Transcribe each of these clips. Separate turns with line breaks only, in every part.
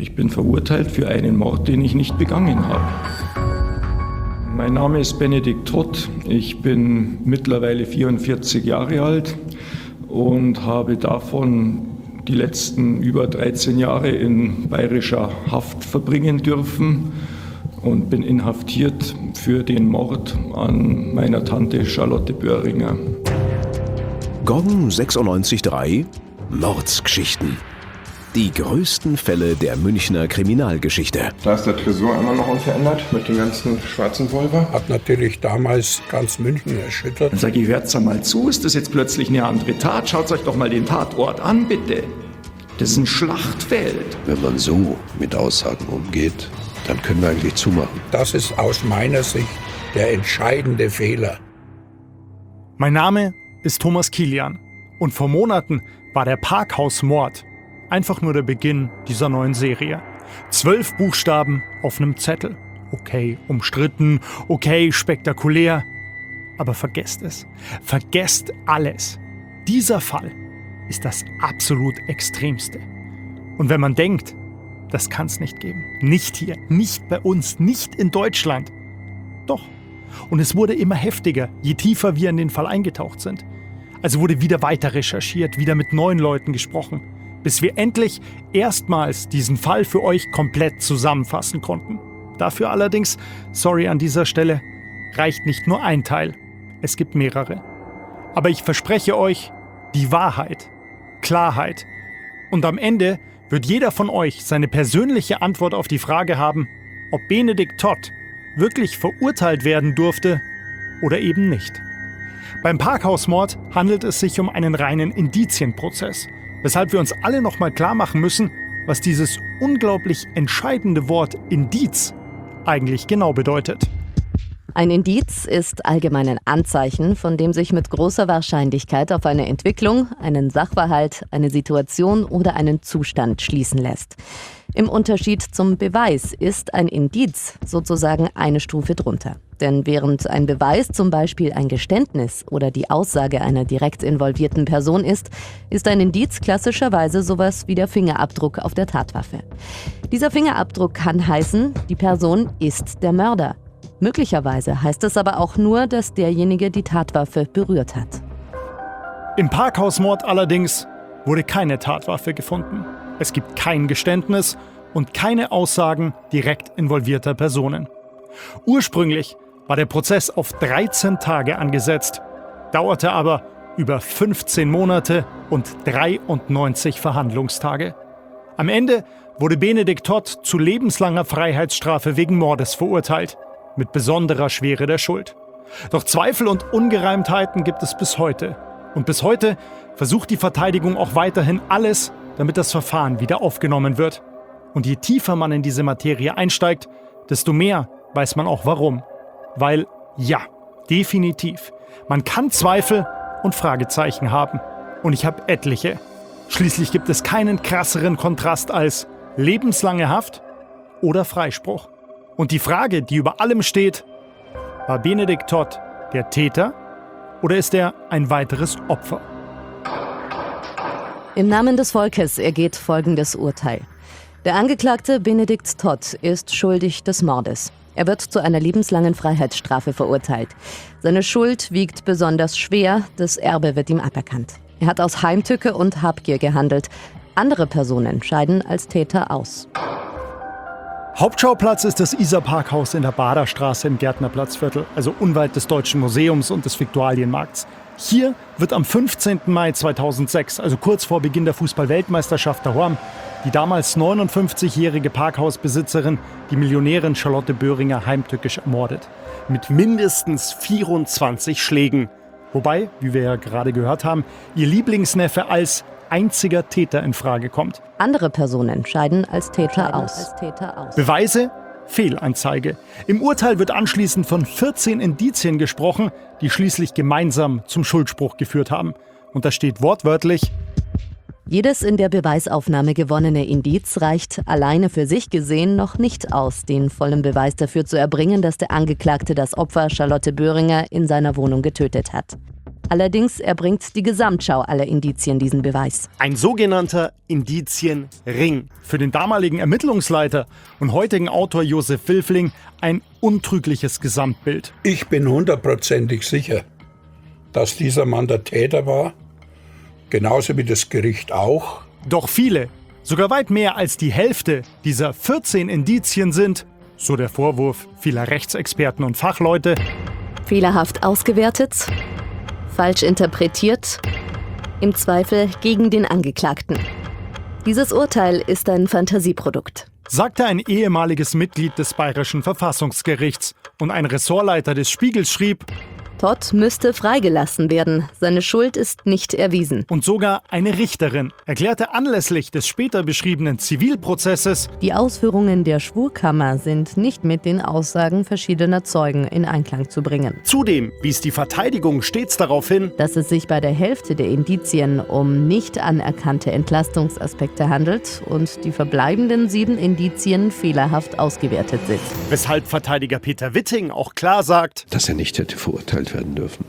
Ich bin verurteilt für einen Mord, den ich nicht begangen habe. Mein Name ist Benedikt Todt. Ich bin mittlerweile 44 Jahre alt und habe davon die letzten über 13 Jahre in bayerischer Haft verbringen dürfen und bin inhaftiert für den Mord an meiner Tante Charlotte Böhringer.
Gong 96.3 Mordsgeschichten. Die größten Fälle der Münchner Kriminalgeschichte.
Da ist der Tresor immer noch unverändert mit den ganzen schwarzen Pulver.
Hat natürlich damals ganz München erschüttert.
Dann sage ich, hört's einmal zu, ist das jetzt plötzlich eine andere Tat? Schaut euch doch mal den Tatort an, bitte. Das ist ein Schlachtfeld.
Wenn man so mit Aussagen umgeht, dann können wir eigentlich zumachen.
Das ist aus meiner Sicht der entscheidende Fehler.
Mein Name ist Thomas Kilian und vor Monaten war der Parkhausmord einfach nur der Beginn dieser neuen Serie. 12 Buchstaben auf einem Zettel. Okay, umstritten, okay, spektakulär. Aber vergesst es. Vergesst alles. Dieser Fall ist das absolut Extremste. Und wenn man denkt, das kann es nicht geben. Nicht hier, nicht bei uns, nicht in Deutschland. Doch. Und es wurde immer heftiger, je tiefer wir in den Fall eingetaucht sind. Also wurde wieder weiter recherchiert, wieder mit neuen Leuten gesprochen, bis wir endlich erstmals diesen Fall für euch komplett zusammenfassen konnten. Dafür allerdings, sorry an dieser Stelle, reicht nicht nur ein Teil. Es gibt mehrere. Aber ich verspreche euch, die Wahrheit, Klarheit. Und am Ende wird jeder von euch seine persönliche Antwort auf die Frage haben, ob Benedikt Todt wirklich verurteilt werden durfte oder eben nicht. Beim Parkhausmord handelt es sich um einen reinen Indizienprozess, weshalb wir uns alle nochmal klar machen müssen, was dieses unglaublich entscheidende Wort Indiz eigentlich genau bedeutet.
Ein Indiz ist allgemein ein Anzeichen, von dem sich mit großer Wahrscheinlichkeit auf eine Entwicklung, einen Sachverhalt, eine Situation oder einen Zustand schließen lässt. Im Unterschied zum Beweis ist ein Indiz sozusagen eine Stufe drunter. Denn während ein Beweis zum Beispiel ein Geständnis oder die Aussage einer direkt involvierten Person ist, ist ein Indiz klassischerweise sowas wie der Fingerabdruck auf der Tatwaffe. Dieser Fingerabdruck kann heißen, die Person ist der Mörder. Möglicherweise heißt es aber auch nur, dass derjenige die Tatwaffe berührt hat.
Im Parkhausmord allerdings wurde keine Tatwaffe gefunden. Es gibt kein Geständnis und keine Aussagen direkt involvierter Personen. Ursprünglich war der Prozess auf 13 Tage angesetzt, dauerte aber über 15 Monate und 93 Verhandlungstage. Am Ende wurde Benedikt Todt zu lebenslanger Freiheitsstrafe wegen Mordes verurteilt, mit besonderer Schwere der Schuld. Doch Zweifel und Ungereimtheiten gibt es bis heute. Und bis heute versucht die Verteidigung auch weiterhin alles, damit das Verfahren wieder aufgenommen wird. Und je tiefer man in diese Materie einsteigt, desto mehr weiß man auch warum. Weil, ja, definitiv, man kann Zweifel und Fragezeichen haben. Und ich habe etliche. Schließlich gibt es keinen krasseren Kontrast als lebenslange Haft oder Freispruch. Und die Frage, die über allem steht, war Benedikt Todt der Täter oder ist er ein weiteres Opfer?
Im Namen des Volkes ergeht folgendes Urteil. Der Angeklagte Benedikt Todt ist schuldig des Mordes. Er wird zu einer lebenslangen Freiheitsstrafe verurteilt. Seine Schuld wiegt besonders schwer, das Erbe wird ihm aberkannt. Er hat aus Heimtücke und Habgier gehandelt. Andere Personen scheiden als Täter aus.
Hauptschauplatz ist das Isar-Parkhaus in der Baderstraße im Gärtnerplatzviertel, also unweit des Deutschen Museums und des Viktualienmarkts. Hier wird am 15. Mai 2006, also kurz vor Beginn der Fußball-Weltmeisterschaft daheim, die damals 59-jährige Parkhausbesitzerin, die Millionärin Charlotte Böhringer, heimtückisch ermordet. Mit mindestens 24 Schlägen. Wobei, wie wir ja gerade gehört haben, ihr Lieblingsneffe als einziger Täter in Frage kommt.
Andere Personen scheiden als Täter aus.
Beweise? Fehlanzeige. Im Urteil wird anschließend von 14 Indizien gesprochen, die schließlich gemeinsam zum Schuldspruch geführt haben. Und da steht wortwörtlich:
Jedes in der Beweisaufnahme gewonnene Indiz reicht alleine für sich gesehen noch nicht aus, den vollen Beweis dafür zu erbringen, dass der Angeklagte das Opfer Charlotte Böhringer in seiner Wohnung getötet hat. Allerdings erbringt die Gesamtschau aller Indizien diesen Beweis.
Ein sogenannter Indizienring. Für den damaligen Ermittlungsleiter und heutigen Autor Josef Wilfling ein untrügliches Gesamtbild.
Ich bin 100%ig sicher, dass dieser Mann der Täter war, genauso wie das Gericht auch.
Doch viele, sogar weit mehr als die Hälfte dieser 14 Indizien sind, so der Vorwurf vieler Rechtsexperten und Fachleute,
Fehlerhaft ausgewertet, falsch interpretiert, im Zweifel gegen den Angeklagten. Dieses Urteil ist ein Fantasieprodukt,
sagte ein ehemaliges Mitglied des Bayerischen Verfassungsgerichts. Und ein Ressortleiter des Spiegels schrieb,
Todt müsste freigelassen werden. Seine Schuld ist nicht erwiesen.
Und sogar eine Richterin erklärte anlässlich des später beschriebenen Zivilprozesses,
Die Ausführungen der Schwurkammer sind nicht mit den Aussagen verschiedener Zeugen in Einklang zu bringen.
zudem wies die Verteidigung stets darauf hin,
Dass es sich bei der Hälfte der Indizien um nicht anerkannte Entlastungsaspekte handelt und die verbleibenden 7 Indizien fehlerhaft ausgewertet sind.
weshalb Verteidiger Peter Witting auch klar sagt,
dass er nicht hätte verurteilt werden dürfen.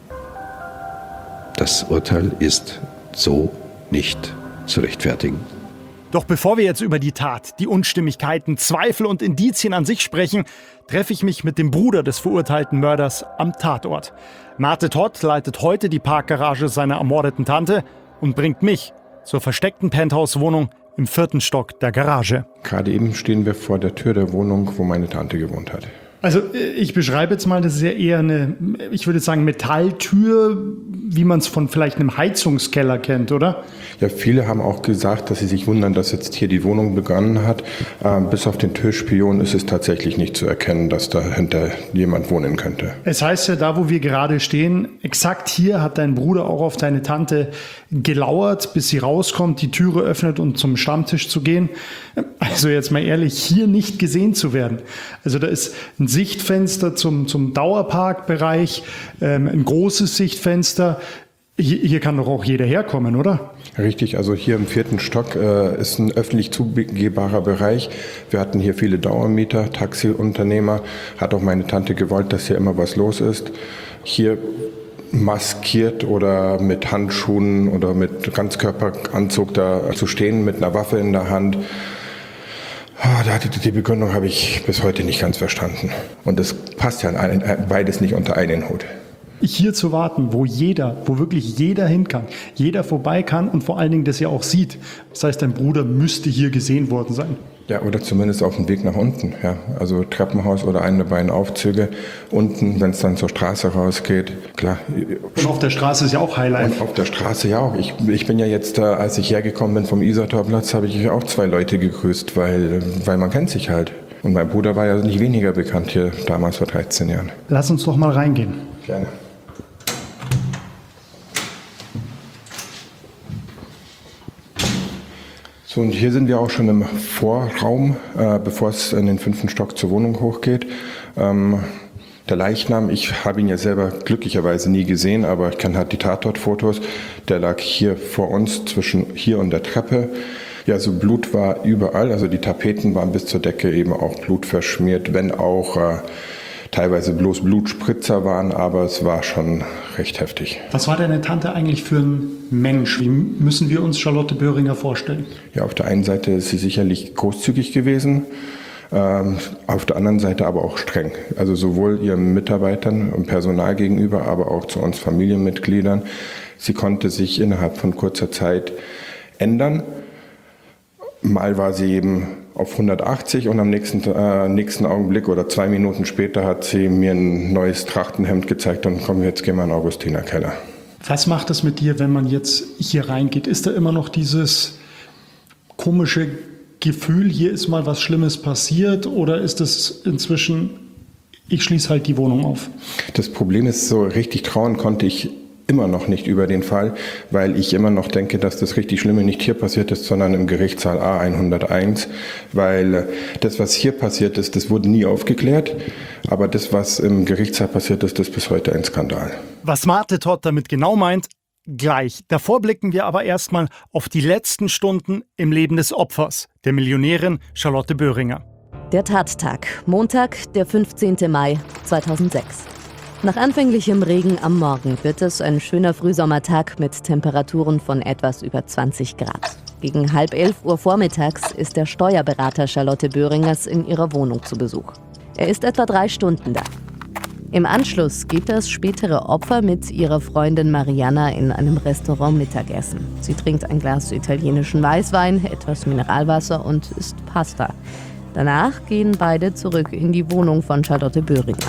Das Urteil ist so nicht zu rechtfertigen.
Doch bevor wir jetzt über die Tat, die Unstimmigkeiten, Zweifel und Indizien an sich sprechen, treffe ich mich mit dem Bruder des verurteilten Mörders am Tatort. Mate Todt leitet heute die Parkgarage seiner ermordeten Tante und bringt mich zur versteckten Penthouse-Wohnung im 4. Stock der Garage.
Gerade eben stehen wir vor der Tür der Wohnung, wo meine Tante gewohnt hat.
Also ich beschreibe jetzt mal, das ist ja eher eine, ich würde sagen, Metalltür, wie man es von vielleicht einem Heizungskeller kennt, oder?
Ja, viele haben auch gesagt, dass sie sich wundern, dass jetzt hier die Wohnung begonnen hat. Bis auf den Türspion ist es tatsächlich nicht zu erkennen, dass dahinter jemand wohnen könnte.
Es heißt ja, da wo wir gerade stehen, exakt hier hat dein Bruder auch auf deine Tante gelauert, bis sie rauskommt, die Türe öffnet und zum Stammtisch zu gehen. Also jetzt mal ehrlich, hier nicht gesehen zu werden. Also da ist ein Sichtfenster zum Dauerparkbereich, ein großes Sichtfenster. Hier kann doch auch jeder herkommen, oder?
Richtig, also hier im 4. Stock ist ein öffentlich zugehbarer Bereich. Wir hatten hier viele Dauermieter, Taxiunternehmer. Hat auch meine Tante gewollt, dass hier immer was los ist. Hier maskiert oder mit Handschuhen oder mit Ganzkörperanzug da zu stehen, mit einer Waffe in der Hand. Die Begründung habe ich bis heute nicht ganz verstanden. Und das passt ja beides nicht unter einen Hut.
Hier zu warten, wo wirklich jeder hin kann, jeder vorbei kann und vor allen Dingen das ja auch sieht. Das heißt, dein Bruder müsste hier gesehen worden sein.
Ja, oder zumindest auf dem Weg nach unten. Ja. Also Treppenhaus oder eine der beiden Aufzüge. Unten, wenn es dann zur Straße rausgeht, klar.
Und auf der Straße ist ja auch Highlight.
Und auf der Straße ja auch. Ich bin ja jetzt, als ich hergekommen bin vom Isartorplatz, habe ich auch 2 Leute gegrüßt, weil man kennt sich halt. Und mein Bruder war ja nicht weniger bekannt hier damals vor 13 Jahren.
Lass uns doch mal reingehen.
Gerne. So, und hier sind wir auch schon im Vorraum, bevor es in den 5. Stock zur Wohnung hochgeht. Der Leichnam, ich habe ihn ja selber glücklicherweise nie gesehen, aber ich kenne halt die Tatortfotos. Der lag hier vor uns, zwischen hier und der Treppe. Ja, so Blut war überall, also die Tapeten waren bis zur Decke eben auch blutverschmiert, wenn auch teilweise bloß Blutspritzer waren, aber es war schon recht heftig.
Was war deine Tante eigentlich für ein Mensch? Wie müssen wir uns Charlotte Böhringer vorstellen?
Ja, auf der einen Seite ist sie sicherlich großzügig gewesen, auf der anderen Seite aber auch streng. Also sowohl ihren Mitarbeitern und Personal gegenüber, aber auch zu uns Familienmitgliedern. Sie konnte sich innerhalb von kurzer Zeit ändern. Mal war sie eben auf 180 und am nächsten Augenblick oder 2 Minuten später hat sie mir ein neues Trachtenhemd gezeigt und komm, jetzt gehen wir in den Augustinerkeller.
Was macht das mit dir, wenn man jetzt hier reingeht? Ist da immer noch dieses komische Gefühl, hier ist mal was Schlimmes passiert, oder ist es inzwischen, ich schließe halt die Wohnung auf?
Das Problem ist, so richtig trauen konnte ich immer noch nicht über den Fall, weil ich immer noch denke, dass das richtig Schlimme nicht hier passiert ist, sondern im Gerichtssaal A101, weil das, was hier passiert ist, das wurde nie aufgeklärt, aber das, was im Gerichtssaal passiert ist, ist bis heute ein Skandal.
Was Mate Todt damit genau meint, gleich. Davor blicken wir aber erstmal auf die letzten Stunden im Leben des Opfers, der Millionärin Charlotte Böhringer.
Der Tattag, Montag, der 15. Mai 2006. Nach anfänglichem Regen am Morgen wird es ein schöner Frühsommertag mit Temperaturen von etwas über 20 Grad. Gegen 10:30 vormittags ist der Steuerberater Charlotte Böhringers in ihrer Wohnung zu Besuch. Er ist etwa 3 Stunden da. Im Anschluss geht das spätere Opfer mit ihrer Freundin Mariana in einem Restaurant Mittagessen. Sie trinkt ein Glas italienischen Weißwein, etwas Mineralwasser und isst Pasta. Danach gehen beide zurück in die Wohnung von Charlotte Böhringer.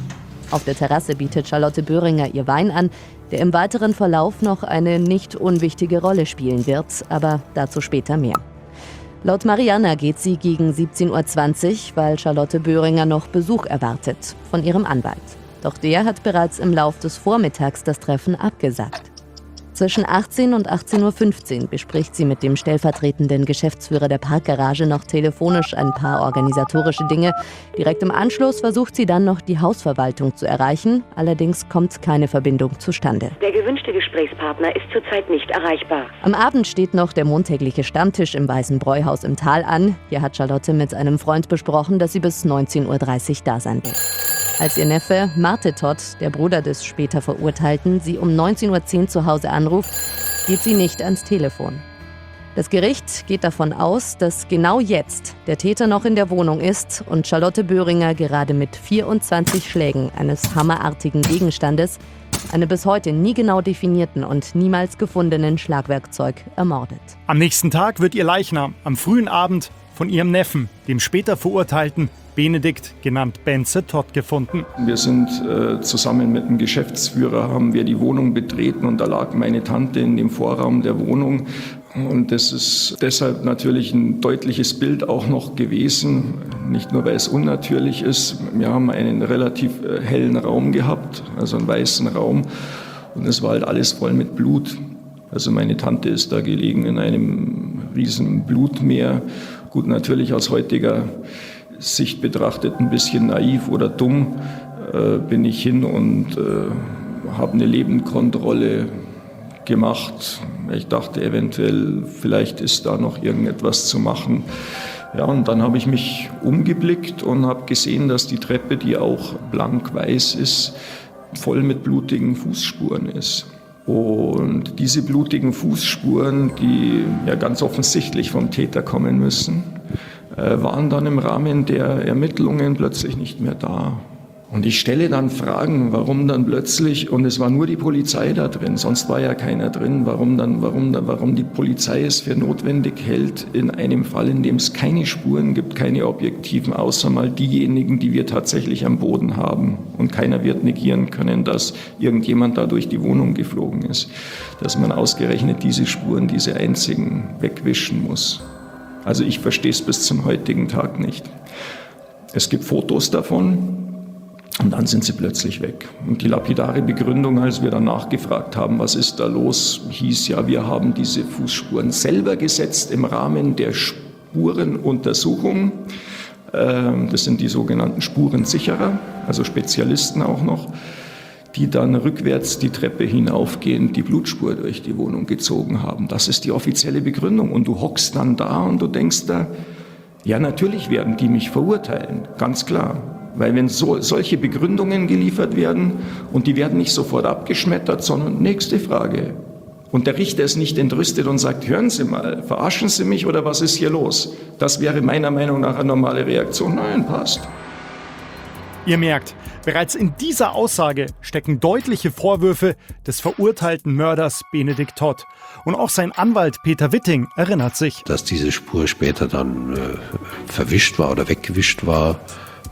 Auf der Terrasse bietet Charlotte Böhringer ihr Wein an, der im weiteren Verlauf noch eine nicht unwichtige Rolle spielen wird, aber dazu später mehr. Laut Mariana geht sie gegen 17:20 Uhr, weil Charlotte Böhringer noch Besuch erwartet von ihrem Anwalt. Doch der hat bereits im Lauf des Vormittags das Treffen abgesagt. Zwischen 18 und 18:15 Uhr bespricht sie mit dem stellvertretenden Geschäftsführer der Parkgarage noch telefonisch ein paar organisatorische Dinge. Direkt im Anschluss versucht sie dann noch die Hausverwaltung zu erreichen. Allerdings kommt keine Verbindung zustande.
Der gewünschte Gesprächspartner ist zurzeit nicht erreichbar.
Am Abend steht noch der montägliche Stammtisch im Weißen Bräuhaus im Tal an. Hier hat Charlotte mit einem Freund besprochen, dass sie bis 19:30 Uhr da sein will. Als ihr Neffe Marte Todt, der Bruder des später Verurteilten, sie um 19:10 Uhr zu Hause anruft, geht sie nicht ans Telefon. Das Gericht geht davon aus, dass genau jetzt der Täter noch in der Wohnung ist und Charlotte Böhringer gerade mit 24 Schlägen eines hammerartigen Gegenstandes, einem bis heute nie genau definierten und niemals gefundenen Schlagwerkzeug, ermordet.
Am nächsten Tag wird ihr Leichnam am frühen Abend von ihrem Neffen, dem später Verurteilten Benedikt, genannt Benze Todt, gefunden.
Wir sind zusammen mit dem Geschäftsführer, haben wir die Wohnung betreten und da lag meine Tante in dem Vorraum der Wohnung. Und das ist deshalb natürlich ein deutliches Bild auch noch gewesen, nicht nur weil es unnatürlich ist. Wir haben einen relativ hellen Raum gehabt, also einen weißen Raum und es war halt alles voll mit Blut. Also meine Tante ist da gelegen in einem riesen Blutmeer. Gut, natürlich aus heutiger Sicht betrachtet ein bisschen naiv oder dumm, bin ich hin und habe eine Lebenkontrolle gemacht. Ich dachte eventuell, vielleicht ist da noch irgendetwas zu machen. Ja, und dann habe ich mich umgeblickt und habe gesehen, dass die Treppe, die auch blank weiß ist, voll mit blutigen Fußspuren ist. Und diese blutigen Fußspuren, die ja ganz offensichtlich vom Täter kommen müssen, waren dann im Rahmen der Ermittlungen plötzlich nicht mehr da. Und ich stelle dann Fragen, warum dann plötzlich, und es war nur die Polizei da drin, sonst war ja keiner drin, warum die Polizei es für notwendig hält, in einem Fall, in dem es keine Spuren gibt, keine objektiven, außer mal diejenigen, die wir tatsächlich am Boden haben. Und keiner wird negieren können, dass irgendjemand da durch die Wohnung geflogen ist, dass man ausgerechnet diese Spuren, diese einzigen, wegwischen muss. Also ich verstehe es bis zum heutigen Tag nicht. Es gibt Fotos davon und dann sind sie plötzlich weg. Und die lapidare Begründung, als wir dann nachgefragt haben, was ist da los, hieß ja, wir haben diese Fußspuren selber gesetzt im Rahmen der Spurenuntersuchung. Das sind die sogenannten Spurensicherer, also Spezialisten auch noch, die dann rückwärts die Treppe hinaufgehend die Blutspur durch die Wohnung gezogen haben. Das ist die offizielle Begründung. Und du hockst dann da und du denkst da, ja, natürlich werden die mich verurteilen, ganz klar. Weil wenn solche Begründungen geliefert werden und die werden nicht sofort abgeschmettert, sondern nächste Frage. Und der Richter ist nicht entrüstet und sagt, hören Sie mal, verarschen Sie mich oder was ist hier los? Das wäre meiner Meinung nach eine normale Reaktion. Nein, passt.
Ihr merkt, bereits in dieser Aussage stecken deutliche Vorwürfe des verurteilten Mörders Benedikt Todt. Und auch sein Anwalt Peter Witting erinnert sich,
dass diese Spur später dann verwischt war oder weggewischt war,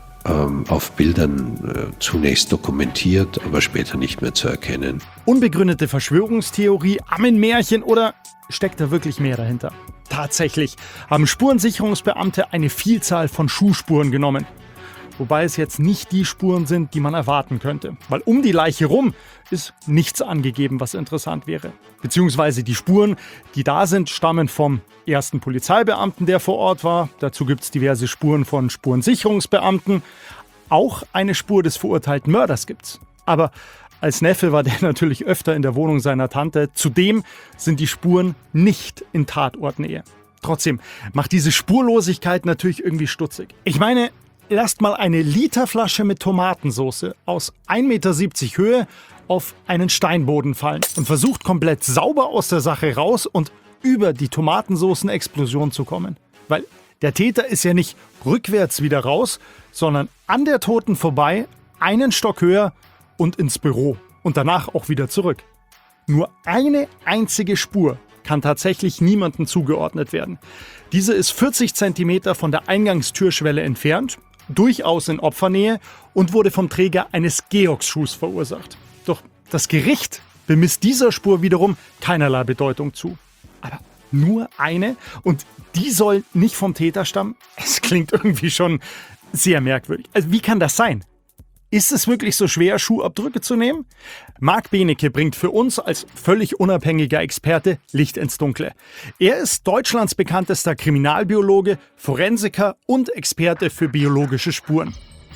auf Bildern zunächst dokumentiert, aber später nicht mehr zu erkennen.
Unbegründete Verschwörungstheorie, Ammenmärchen oder steckt da wirklich mehr dahinter? Tatsächlich haben Spurensicherungsbeamte eine Vielzahl von Schuhspuren genommen. Wobei es jetzt nicht die Spuren sind, die man erwarten könnte. Weil um die Leiche rum ist nichts angegeben, was interessant wäre. Beziehungsweise die Spuren, die da sind, stammen vom ersten Polizeibeamten, der vor Ort war. Dazu gibt es diverse Spuren von Spurensicherungsbeamten. Auch eine Spur des verurteilten Mörders gibt's. Aber als Neffe war der natürlich öfter in der Wohnung seiner Tante. Zudem sind die Spuren nicht in Tatortnähe. Trotzdem macht diese Spurlosigkeit natürlich irgendwie stutzig. Ich meine, lasst mal eine Literflasche mit Tomatensauce aus 1,70 Meter Höhe auf einen Steinboden fallen und versucht komplett sauber aus der Sache raus und über die Tomatensoßen-Explosion zu kommen. Weil der Täter ist ja nicht rückwärts wieder raus, sondern an der Toten vorbei, einen Stock höher und ins Büro und danach auch wieder zurück. Nur eine einzige Spur kann tatsächlich niemandem zugeordnet werden. Diese ist 40 Zentimeter von der Eingangstürschwelle entfernt, durchaus in Opfernähe und wurde vom Träger eines Georgsschuhs verursacht. Doch das Gericht bemisst dieser Spur wiederum keinerlei Bedeutung zu. Aber nur eine und die soll nicht vom Täter stammen? Es klingt irgendwie schon sehr merkwürdig. Also wie kann das sein? Ist es wirklich so schwer, Schuhabdrücke zu nehmen? Marc Benecke bringt für uns als völlig unabhängiger Experte Licht ins Dunkle. Er ist Deutschlands bekanntester Kriminalbiologe, Forensiker und Experte für biologische Spuren.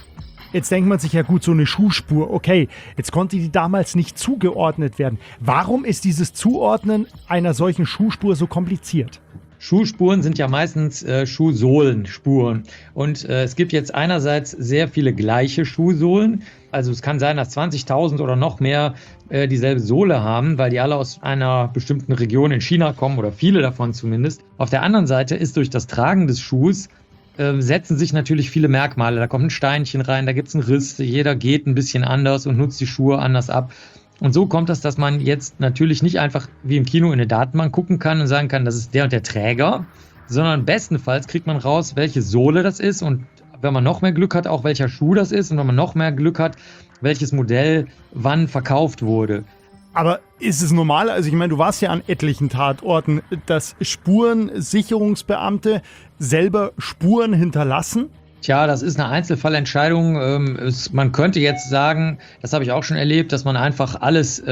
Jetzt denkt man sich ja gut, so eine Schuhspur, okay, jetzt konnte die damals nicht zugeordnet werden. Warum ist dieses Zuordnen einer solchen Schuhspur so kompliziert?
Schuhspuren sind ja meistens Schuhsohlenspuren. Und es gibt jetzt einerseits sehr viele gleiche Schuhsohlen. Also es kann sein, dass 20.000 oder noch mehr dieselbe Sohle haben, weil die alle aus einer bestimmten Region in China kommen oder viele davon zumindest. Auf der anderen Seite ist durch das Tragen des Schuhs setzen sich natürlich viele Merkmale. Da kommt ein Steinchen rein, da gibt es einen Riss, jeder geht ein bisschen anders und nutzt die Schuhe anders ab. Und so kommt es, dass man jetzt natürlich nicht einfach wie im Kino in eine Datenbank gucken kann und sagen kann, das ist der und der Träger, sondern bestenfalls kriegt man raus, welche Sohle das ist und wenn man noch mehr Glück hat, auch welcher Schuh das ist und wenn man noch mehr Glück hat, welches Modell wann verkauft wurde.
Aber ist es normal, also ich meine, du warst ja an etlichen Tatorten, dass Spurensicherungsbeamte selber Spuren hinterlassen?
Tja, das ist eine Einzelfallentscheidung. Man könnte jetzt sagen, das habe ich auch schon erlebt, dass man einfach alles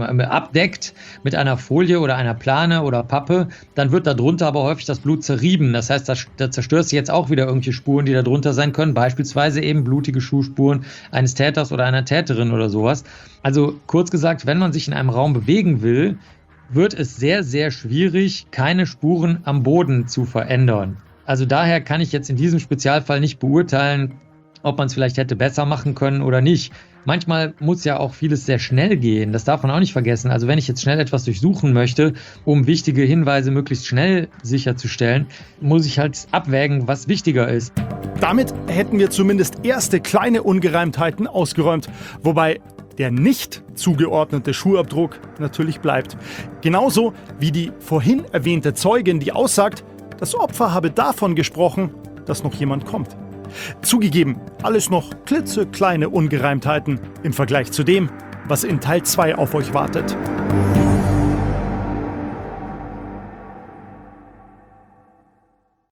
abdeckt mit einer Folie oder einer Plane oder Pappe. Dann wird darunter aber häufig das Blut zerrieben. Das heißt, da zerstörst du jetzt auch wieder irgendwelche Spuren, die da drunter sein können. Beispielsweise eben blutige Schuhspuren eines Täters oder einer Täterin oder sowas. Also kurz gesagt, wenn man sich in einem Raum bewegen will, wird es sehr, sehr schwierig, keine Spuren am Boden zu verändern. Also daher kann ich jetzt in diesem Spezialfall nicht beurteilen, ob man es vielleicht hätte besser machen können oder nicht. Manchmal muss ja auch vieles sehr schnell gehen, das darf man auch nicht vergessen. Also wenn ich jetzt schnell etwas durchsuchen möchte, um wichtige Hinweise möglichst schnell sicherzustellen, muss ich halt abwägen, was wichtiger ist.
Damit hätten wir zumindest erste kleine Ungereimtheiten ausgeräumt, wobei der nicht zugeordnete Schuhabdruck natürlich bleibt. Genauso wie die vorhin erwähnte Zeugin, die aussagt, das Opfer habe davon gesprochen, dass noch jemand kommt. Zugegeben, alles noch klitzekleine Ungereimtheiten im Vergleich zu dem, was in Teil 2 auf euch wartet.